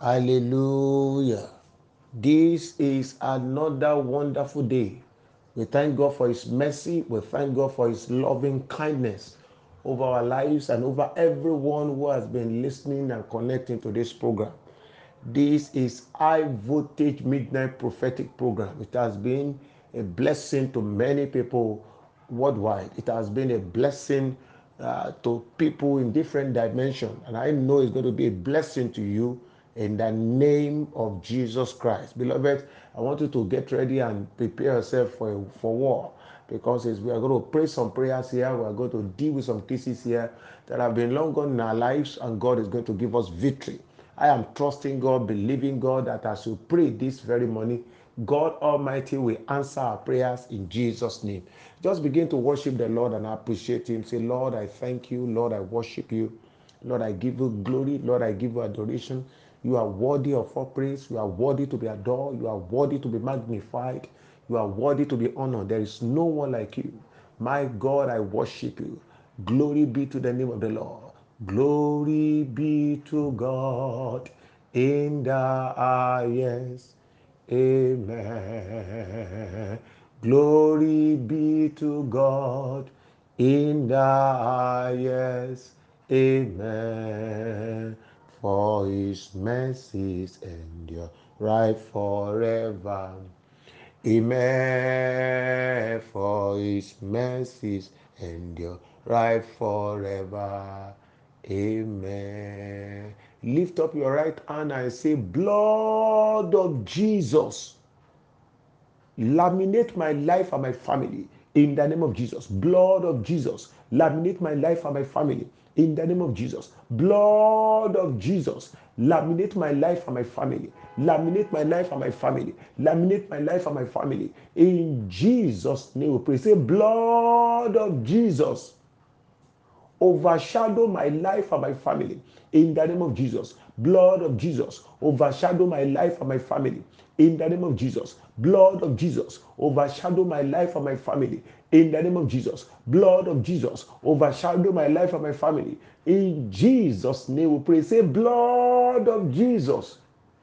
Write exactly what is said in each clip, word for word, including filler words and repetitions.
Hallelujah. This is another wonderful day. We thank God for His mercy. We thank God for His loving kindness over our lives and over everyone who has been listening and connecting to this program. This is High Voltage Midnight Prophetic Program. It has been a blessing to many people worldwide. It has been a blessing uh, to people in different dimensions. And I know it's going to be a blessing to you in the name of Jesus Christ. Beloved, I want you to get ready and prepare yourself for, for war, because we are going to pray some prayers here. We are going to deal with some cases here that have been long gone in our lives, and God is going to give us victory. I am trusting God, believing God that as you pray this very morning, God Almighty will answer our prayers in Jesus' name. Just begin to worship the Lord and appreciate Him. Say, Lord, I thank you. Lord, I worship you. Lord, I give you glory. Lord, I give you adoration. You are worthy of all praise. You are worthy to be adored. You are worthy to be magnified. You are worthy to be honored. There is no one like you. My God, I worship you. Glory be to the name of the Lord. Glory be to God in the highest. Amen. Glory be to God in the highest. Amen. For His mercies endure right forever. Amen. For His mercies endure right forever. Amen. Lift up your right hand and say, Blood of Jesus, laminate my life and my family in the name of Jesus. Blood of Jesus, laminate my life and my family in the name of Jesus. Blood of Jesus, laminate my life and my family. Laminate my life and my family. Laminate my life and my family. In Jesus' name we pray. Say, blood of Jesus, overshadow my life and my family in the name of Jesus. Blood of Jesus, overshadow my life and my family in the name of Jesus. Blood of Jesus, overshadow my life and my family in the name of Jesus. Blood of Jesus, overshadow my life and my family in Jesus' name we pray. Say, blood of Jesus,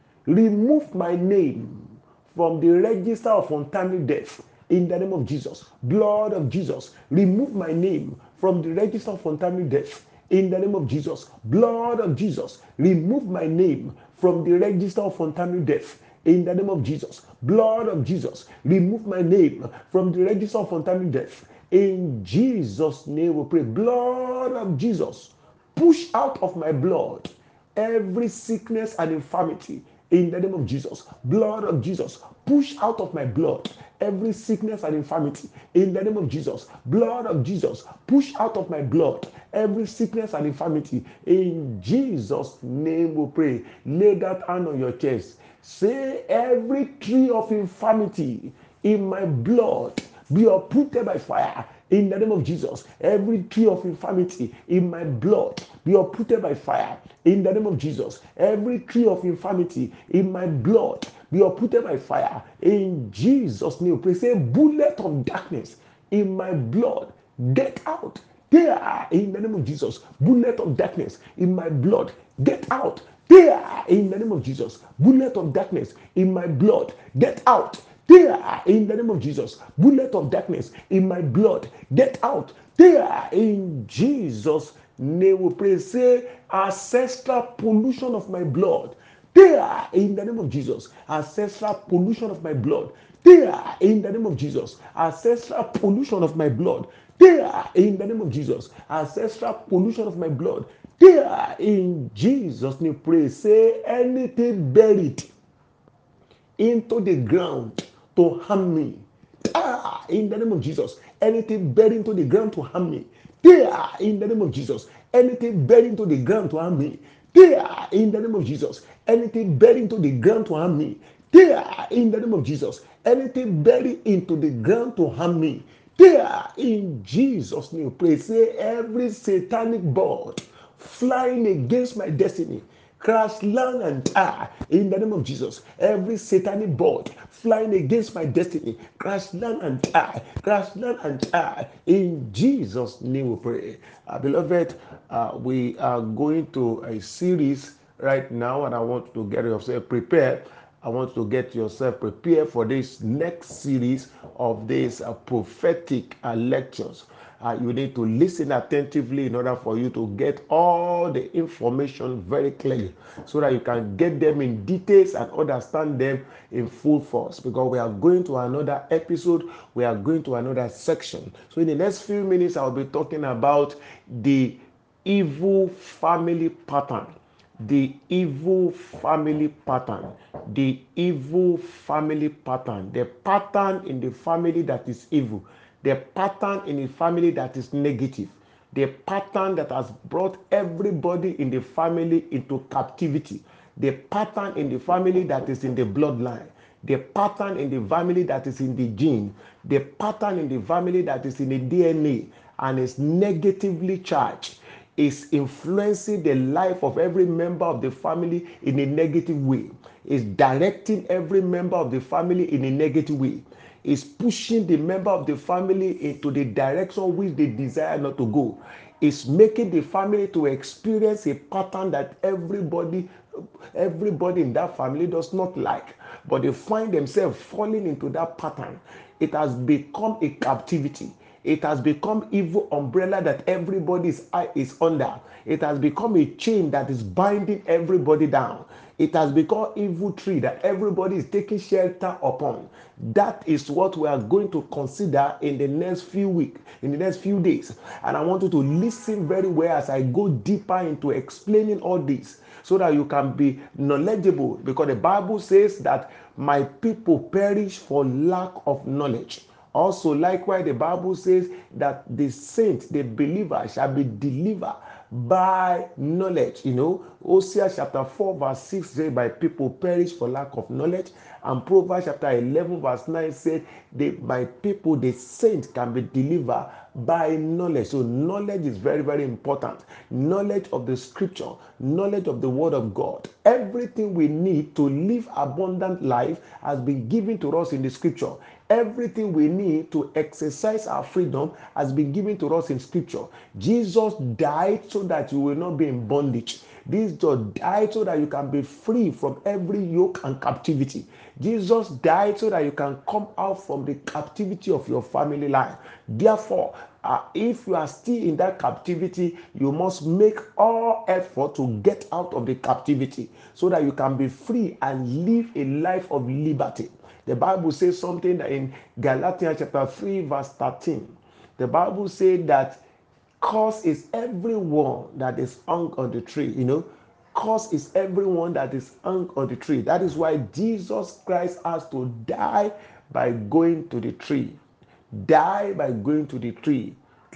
remove my name from the register of untimely death in the name of Jesus. Blood of Jesus, remove my name from the register of untimely death in the name of Jesus. Blood of Jesus, remove my name from the register of untimely death in the name of Jesus. Blood of Jesus, remove my name from the register of untimely death in Jesus' name we pray. Blood of Jesus, push out of my blood every sickness and infirmity in the name of Jesus. Blood of Jesus, push out of my blood every sickness and infirmity in the name of Jesus. Blood of Jesus, push out of my blood every sickness and infirmity in Jesus' name we pray. Lay that hand on your chest. Say, every tree of infirmity in my blood be uprooted by fire in the name of Jesus. Every tree of infirmity in my blood be uprooted by fire in the name of Jesus. Every tree of infirmity in my blood be uprooted by fire in Jesus' name. Pray, say, bullet of darkness in my blood, get out. There in the name of Jesus. Bullet of darkness in my blood, get out. There in the name of Jesus. Bullet of darkness in my blood, get out. There in the name of Jesus. Bullet of darkness in my blood, get out. There in Jesus' name we pray. Say, ancestral pollution of my blood, there in the name of Jesus. Ancestral pollution of my blood, there in the name of Jesus. Ancestral pollution of my blood, there in the name of Jesus. Ancestral pollution of my blood, there in Jesus' name pray. Say, anything buried into the ground to harm me, ah, in the name of Jesus. Anything buried into the ground to harm me, there in the name of Jesus. Anything buried into the ground to harm me, there in the name of Jesus. Anything buried into the ground to harm me, there in the name of Jesus. Anything buried into the ground to harm me, there in Jesus' name pray. Say, every satanic bird flying against my destiny, crash, land, and die in the name of Jesus. Every satanic bird flying against my destiny, crash, land, and die, crash, land, and die in Jesus' name we pray. Uh, beloved, uh, we are going to a series right now, and I want you to get yourself prepared. I want you to get yourself prepared for this next series of these uh, prophetic uh, lectures. Uh, you need to listen attentively in order for you to get all the information very clearly so that you can get them in details and understand them in full force, because we are going to another episode, we are going to another section. So in the next few minutes, I'll be talking about the evil family pattern. The evil family pattern. The evil family pattern. The pattern in the family that is evil. The pattern in the family that is negative. The pattern that has brought everybody in the family into captivity. The pattern in the family that is in the bloodline. The pattern in the family that is in the gene. The pattern in the family that is in the D N A and is negatively charged, is influencing the life of every member of the family in a negative way, is directing every member of the family in a negative way, is pushing the member of the family into the direction which they desire not to go, is making the family to experience a pattern that everybody everybody in that family does not like, but they find themselves falling into that pattern. It has become a captivity. It has become evil umbrella that everybody is, is under. It has become a chain that is binding everybody down. It has become evil tree that everybody is taking shelter upon. That is what we are going to consider in the next few weeks, in the next few days. And I want you to listen very well as I go deeper into explaining all this so that you can be knowledgeable, because the Bible says that my people perish for lack of knowledge. Also, likewise, the Bible says that the saint, the believer, shall be delivered by knowledge. You know, Hosea chapter four, verse six says, my people perish for lack of knowledge. And Proverbs chapter eleven, verse nine said, my people, the saint, can be delivered by knowledge. So knowledge is very, very important. Knowledge of the scripture, knowledge of the word of God. Everything we need to live abundant life has been given to us in the scripture. Everything we need to exercise our freedom has been given to us in scripture. Jesus died so that you will not be in bondage. Jesus died so that you can be free from every yoke and captivity. Jesus died so that you can come out from the captivity of your family life. Therefore, uh, if you are still in that captivity, you must make all effort to get out of the captivity so that you can be free and live a life of liberty. The Bible says something that in Galatians chapter three, verse thirteen. The Bible says that cause is everyone that is hung on the tree. You know, cause is everyone that is hung on the tree. That is why Jesus Christ has to die by going to the tree. Die by going to the tree.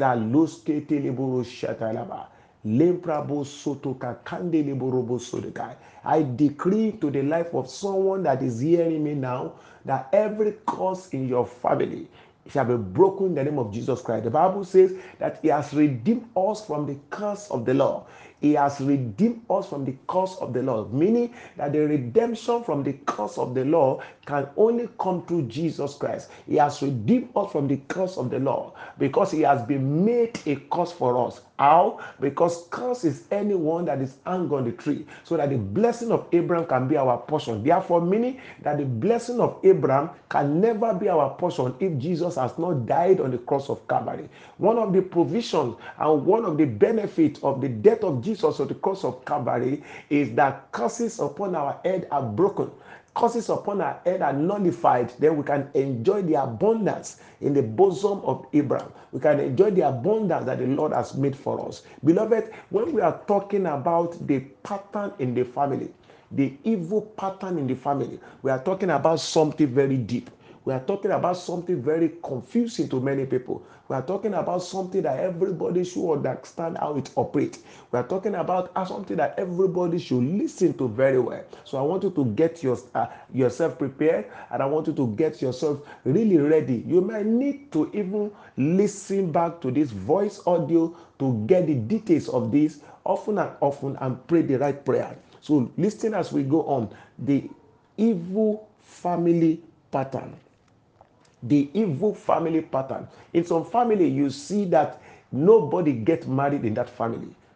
I decree to the life of someone that is hearing me now that every curse in your family shall be broken in the name of Jesus Christ. The Bible says that he has redeemed us from the curse of the law. He has redeemed us from the curse of the law, meaning that the redemption from the curse of the law can only come through Jesus Christ. He has redeemed us from the curse of the law because he has been made a curse for us. How? Because curse is anyone that is hung on the tree, so that the blessing of Abraham can be our portion. Therefore, meaning that the blessing of Abraham can never be our portion if Jesus has not died on the cross of Calvary. One of the provisions and one of the benefits of the death of Jesus on the cross of Calvary is that curses upon our head are broken. Curses upon our head are nullified. Then we can enjoy the abundance in the bosom of Abraham. We can enjoy the abundance that the Lord has made for us. Beloved, when we are talking about the pattern in the family, the evil pattern in the family, we are talking about something very deep. We are talking about something very confusing to many people. We are talking about something that everybody should understand how it operates. We are talking about something that everybody should listen to very well. So I want you to get your, uh, yourself prepared, and I want you to get yourself really ready. You might need to even listen back to this voice audio to get the details of this often and often and pray the right prayer. So listen as we go on. The evil family pattern. The evil family pattern. In some family, you see that nobody gets married in that family.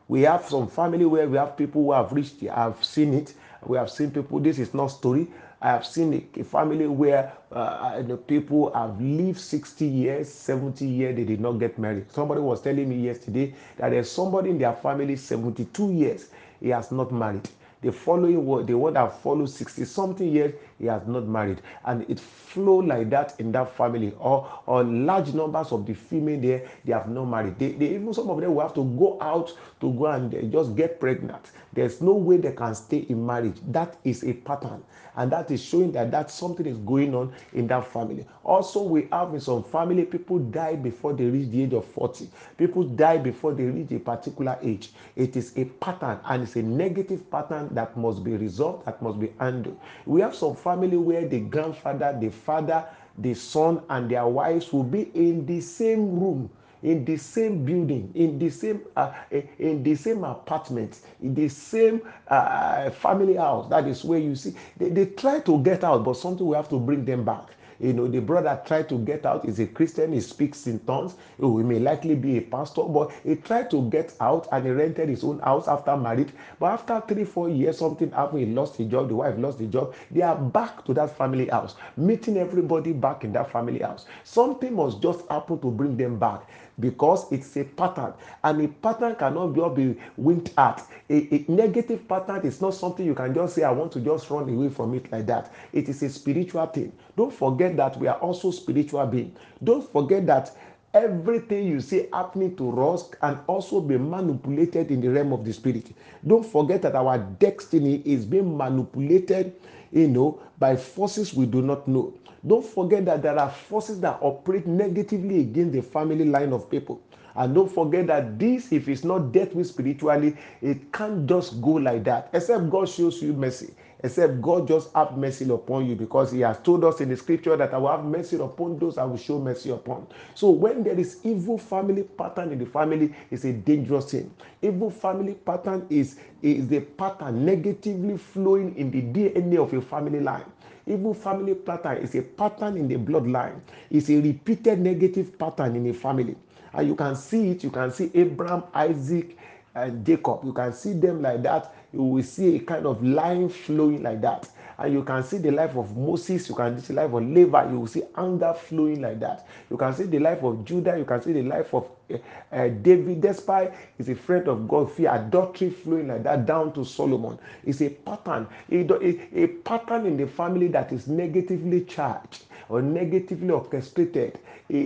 We have some family where we have people who have reached, have seen it. We have seen people, this is not story. I have seen a, a family where uh, the people have lived sixty years, seventy years, they did not get married. Somebody was telling me yesterday that there's somebody in their family, seventy-two years, he has not married. The following one, the one that follows sixty something years, he has not married. And it flow like that in that family. Or, or large numbers of the female there, they have not married. They, they even some of them will have to go out to go and just get pregnant. There's no way they can stay in marriage. That is a pattern. And that is showing that that something is going on in that family. Also, we have in some family, people die before they reach the age of forty. People die before they reach a particular age. It is a pattern, and it's a negative pattern that must be resolved, that must be handled. We have some family where the grandfather, the father, the son, and their wives will be in the same room, in the same building, in the same uh, in the same apartment, in the same uh, family house. That is where you see they, they try to get out, but something we have to bring them back. You know, the brother tried to get out. He's a Christian. He speaks in tongues. He may likely be a pastor, but he tried to get out and he rented his own house after marriage. But after three, four years, something happened. He lost his job. The wife lost the job. They are back to that family house, meeting everybody back in that family house. Something must just happen to bring them back, because it's a pattern, and a pattern cannot just be winked at. A, a negative pattern is not something you can just say, I want to just run away from it like that. It is a spiritual thing. Don't forget that we are also spiritual beings. Don't forget that everything you see happening to us can also be manipulated in the realm of the spirit. Don't forget that our destiny is being manipulated, you know, by forces we do not know. Don't forget that there are forces that operate negatively against the family line of people. And don't forget that this, if it's not dealt with spiritually, it can't just go like that. Except God shows you mercy. Except God just have mercy upon you, because he has told us in the scripture that I will have mercy upon those I will show mercy upon. So when there is evil family pattern in the family, it's a dangerous thing. Evil family pattern is, is the pattern negatively flowing in the D N A of a family line. Evil family pattern is a pattern in the bloodline. It's a repeated negative pattern in a family. And you can see it. You can see Abraham, Isaac, and Jacob. You can see them like that. You will see a kind of line flowing like that. And you can see the life of Moses. You can see the life of Levi. You will see anger flowing like that. You can see the life of Judah. You can see the life of uh, uh, David. Despite he's a friend of God, fear adultery flowing like that down to Solomon. It's a pattern. A, a, a pattern in the family that is negatively charged or negatively orchestrated.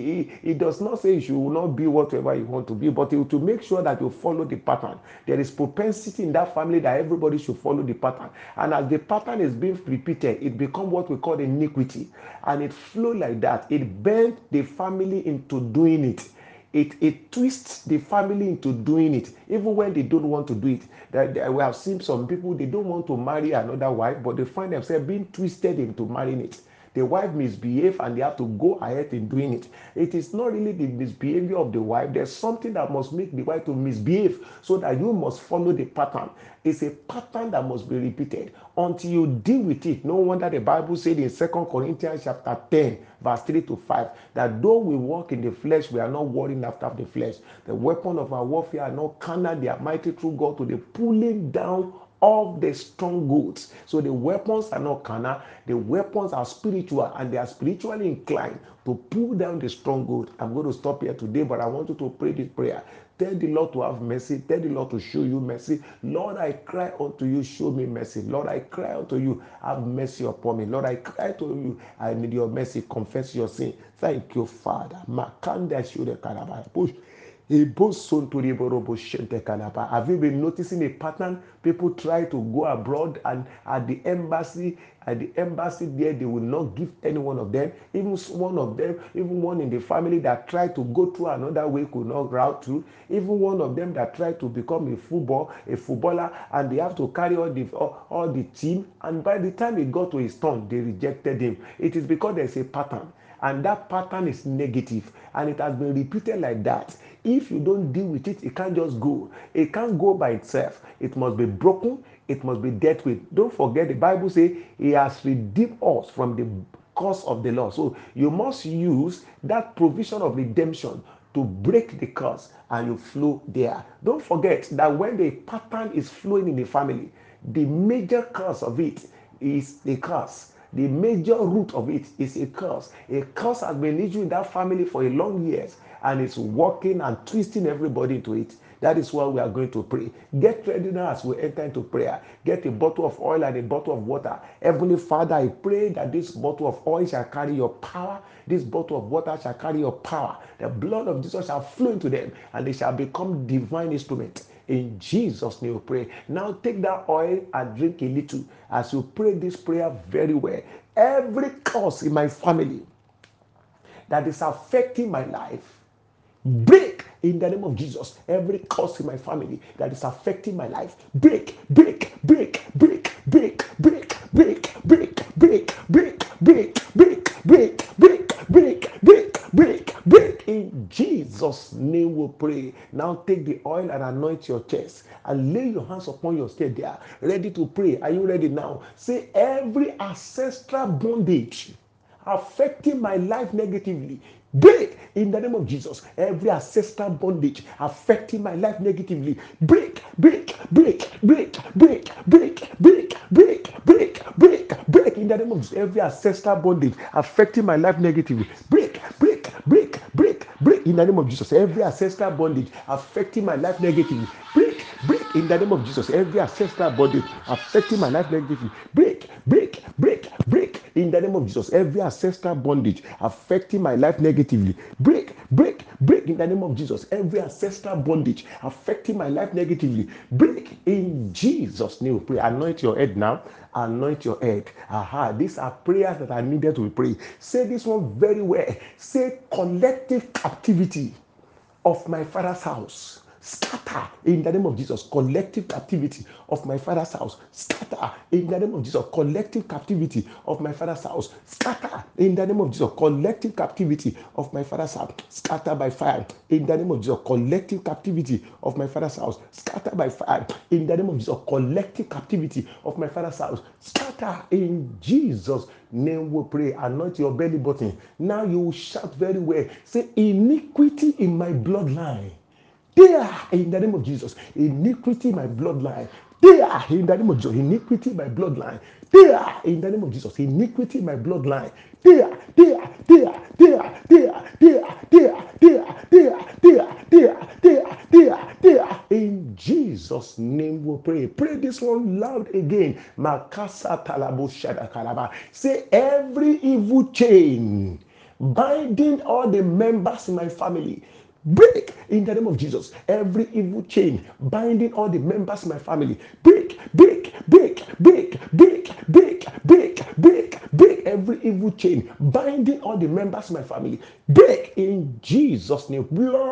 It does not say you will not be whatever you want to be, but to make sure that you follow the pattern. There is propensity in that family that everybody should follow the pattern. And as the pattern is being repeated, it becomes what we call iniquity. And it flows like that. It bends the family into doing it. It, it twists the family into doing it, even when they don't want to do it. That, that we have seen some people, they don't want to marry another wife, but they find themselves being twisted into marrying it. The wife misbehave and they have to go ahead in doing it. It is not really the misbehavior of the wife. There's something that must make the wife to misbehave so that you must follow the pattern. It's a pattern that must be repeated until you deal with it. No wonder the Bible said in Second Corinthians chapter ten, verse three to five, that though we walk in the flesh, we are not warring after the flesh. The weapon of our warfare are not carnal, they are mighty through God to the pulling down of the strongholds. So the weapons are not carnal, the weapons are spiritual, and they are spiritually inclined to pull down the stronghold. I'm going to stop here today, but I want you to pray this prayer. Tell the Lord to have mercy. Tell the Lord to show you mercy. Lord, I cry unto you, show me mercy. Lord, I cry unto you, have mercy upon me. Lord, I cry to you, I need your mercy. Confess your sin. Thank you, Father. Makanda shude karabara. Push. Have you been noticing a pattern? People try to go abroad, and at the embassy, at the embassy there, they will not give any one of them. Even one of them, even one in the family that tried to go through another way could not route through. Even one of them that tried to become a football, a footballer, and they have to carry all the all, all the team. And by the time it got to his turn, they rejected him. It is because there's a pattern. And that pattern is negative, and it has been repeated like that. If you don't deal with it, it can't just go. It can't go by itself. It must be broken. It must be dealt with. Don't forget, the Bible says he has redeemed us from the curse of the law. So you must use that provision of redemption to break the curse and you flow there. Don't forget that when the pattern is flowing in the family, the major cause of it is the curse. The major root of it is a curse. A curse has been issued in that family for a long years and it's working and twisting everybody into it. That is why we are going to pray. Get ready now as we enter into prayer. Get a bottle of oil and a bottle of water. Heavenly Father, I pray that this bottle of oil shall carry your power. This bottle of water shall carry your power. The blood of Jesus shall flow into them and they shall become divine instruments. In Jesus' name we pray. Now take that oil and drink a little as you pray this prayer very well. Every curse in my family that is affecting my life, break in the name of Jesus. Every curse in my family that is affecting my life, break, break, break, break, break, break, break, break, break, break, break, break, break, break, break, break, break, break. In Jesus' name we pray. Now take the oil and anoint your chest and lay your hands upon your state there, ready to pray. Are you ready now? Say, every ancestral bondage affecting my life negatively, break in the name of Jesus. Every ancestral bondage affecting my life negatively, break, break, break, break, break, break, break, break, break, break, break in the name of Jesus. Every ancestral bondage affecting my life negatively, break, break, break, break, break in the name of Jesus. Every ancestral bondage affecting my life negatively, break, break in the name of Jesus. Every ancestral bondage affecting my life negatively, break, break, break, break in the name of Jesus. Every ancestral bondage affecting my life negatively, break, break, break in the name of Jesus. Every ancestral bondage affecting my life negatively, break in Jesus' name. Pray. Anoint your head now. Anoint your head. Aha. These are prayers that are needed to pray. Say this one very well. Say, collective captivity of my father's house, scatter in the name of Jesus. Collective captivity of my father's house, scatter in the name of Jesus. Collective captivity of my father's house, scatter in the name of Jesus. Collective captivity of my father's house, scatter by fire in the name of Jesus. Collective captivity of my father's house, scatter by fire in the name of Jesus. Collective captivity of my father's house, scatter in Jesus' name we pray. Anoint your belly button. Now you will shout very well. Say, iniquity in my bloodline, there in the name of Jesus. Iniquity in my bloodline, there in the name of Jesus. Iniquity in my bloodline, there in the name of Jesus. Iniquity in my bloodline, there, there, there, there, there, there, there, there, there, there, there, there, there, there. In Jesus' name we pray. Pray this one loud again. Makasa talabo shada kalaba. Say, every evil chain binding all the members in my family, break in the name of Jesus. Every evil chain binding all the members of my family, break, break, break, break, break, break, break, break, break. Every evil chain binding all the members of my family, break in Jesus' name.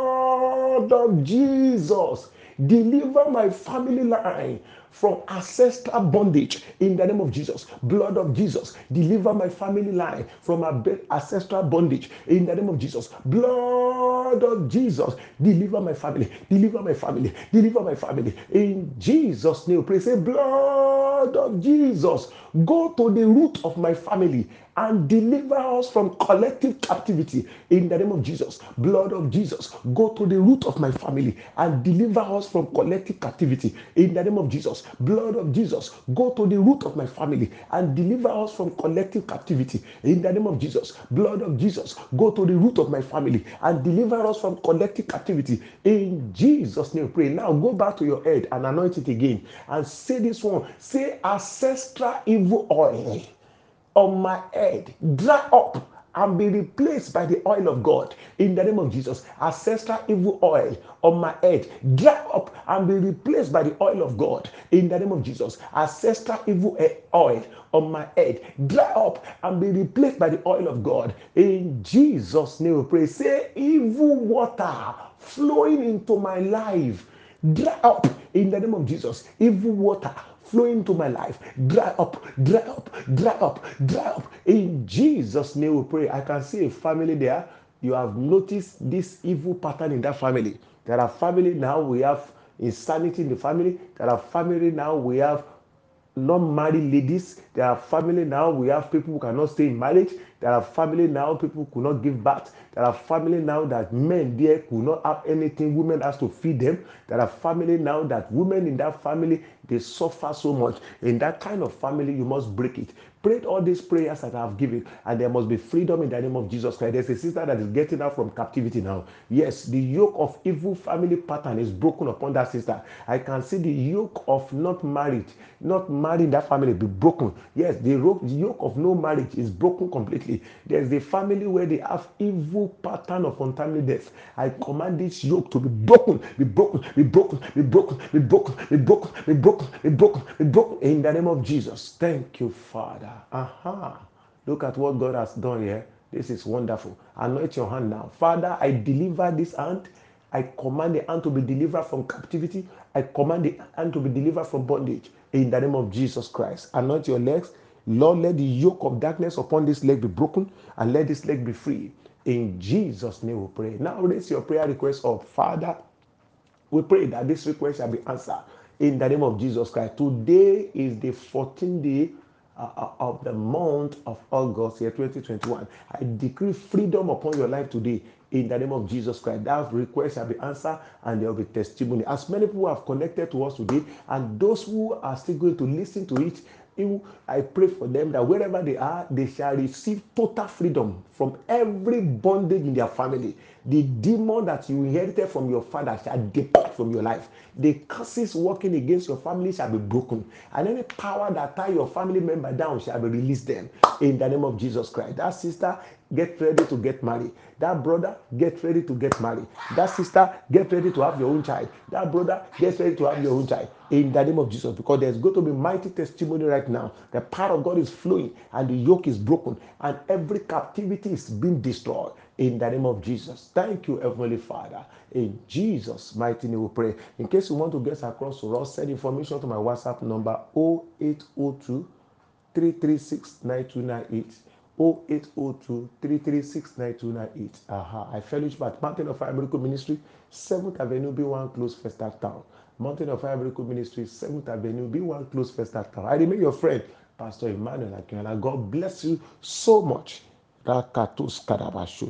Blood of Jesus, deliver my family line from ancestral bondage in the name of Jesus. Blood of Jesus, deliver my family line from ancestral bondage in the name of Jesus. Blood of Jesus, deliver my family, deliver my family, deliver my family in Jesus' name. Pray, say, blood of Jesus, go to the root of my family and deliver us from collective captivity in the name of Jesus. Blood of Jesus, go to the root of my family and deliver us from collective captivity in the name of Jesus. Blood of Jesus, go to the root of my family and deliver us from collective captivity in the name of Jesus. Blood of Jesus, go to the root of my family and deliver us from collective captivity in Jesus' name. Pray. Now go back to your head and anoint it again and say this one. Say, ancestral evil oil on my head, dry up and be replaced by the oil of God in the name of Jesus. Ancestral evil oil on my head, dry up and be replaced by the oil of God in the name of Jesus. Ancestral evil oil on my head, dry up and be replaced by the oil of God in Jesus' name. We pray. Say, evil water flowing into my life, dry up in the name of Jesus. Evil water flowing into my life, dry up, dry up, dry up, dry up. In Jesus' name we pray. I can see a family there. You have noticed this evil pattern in that family. There are family now, we have insanity in the family. There are family now, we have not married ladies. There are family now. We have people who cannot stay in marriage. There are family now. People who could not give birth. There are family now that men there could not have anything. Women has to feed them. There are family now that women in that family, they suffer so much. In that kind of family, you must break it. Pray all these prayers that I have given, and there must be freedom in the name of Jesus Christ. There's a sister that is getting out from captivity now. Yes, the yoke of evil family pattern is broken upon that sister. I can see the yoke of not married, not married that family be broken. Yes, the yoke of no marriage is broken completely. There's the family where they have evil pattern of untimely death. I command this yoke to be broken, be broken, be broken, be broken, be broken, be broken, be broken, be broken, be broken in the name of Jesus. Thank you, Father. Aha. Look at what God has done here. This is wonderful. Anoint your hand now. Father, I deliver this hand. I command the hand to be delivered from captivity. I command the hand to be delivered from bondage. In the name of Jesus Christ. Anoint your legs. Lord, let the yoke of darkness upon this leg be broken and let this leg be free. In Jesus' name we pray. Now raise your prayer request of Father. We pray that this request shall be answered in the name of Jesus Christ. Today is the fourteenth day uh, of the month of August, year twenty twenty-one. I decree freedom upon your life today in the name of Jesus Christ. That request shall be answered and there will be testimony. As many people have connected to us today, and those who are still going to listen to it, I pray for them that wherever they are, they shall receive total freedom from every bondage in their family. The demon that you inherited from your father shall depart from your life. The curses working against your family shall be broken. And any power that tie your family member down shall be released them in the name of Jesus Christ. That sister, get ready to get married. That brother, get ready to get married. That sister, get ready to have your own child. That brother, get ready to have your own child. In the name of Jesus, because there's going to be mighty testimony right now. The power of God is flowing and the yoke is broken and every captivity is being destroyed in the name of Jesus. Thank you, Heavenly Father. In Jesus' mighty name we pray. In case you want to get across to us, send information to my WhatsApp number zero eight zero two, three three six, nine two nine eight. zero eight zero two, three three six, nine two nine eight. Aha. I fellowship at Mountain of Fire Miracle Ministry, seventh Avenue, B one Close, Festac Town. Mountain of Fire Miracle Ministry, seventh Avenue, B one Close, Festac Town. I remain your friend, Pastor Emmanuel Akinola. God bless you so much. Rakatus Kadabashu.